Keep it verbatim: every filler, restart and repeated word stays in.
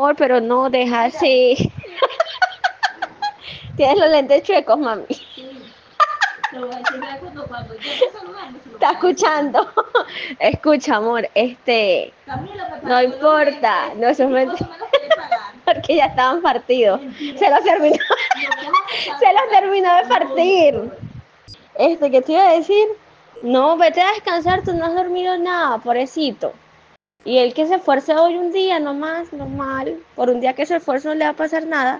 amor, pero no, deja así. Tienes los lentes chuecos, mami. Sí. Te voy a decir ya cuando, cuando ya te saludamos. Está escuchando. Escucha, amor, este. Camila me No partió los importa, lentes. no, eso Y es mi mentira. esposo me los quiere pagar. Porque ya estaban partidos. Mentira. Se los terminó. Lo que has Se los terminó de No, partir. Este, ¿qué te iba a decir? No, vete a descansar, tú no has dormido nada, pobrecito. Y el que se esfuerce hoy un día, nomás, normal. Por un día que se esfuerce no le va a pasar nada.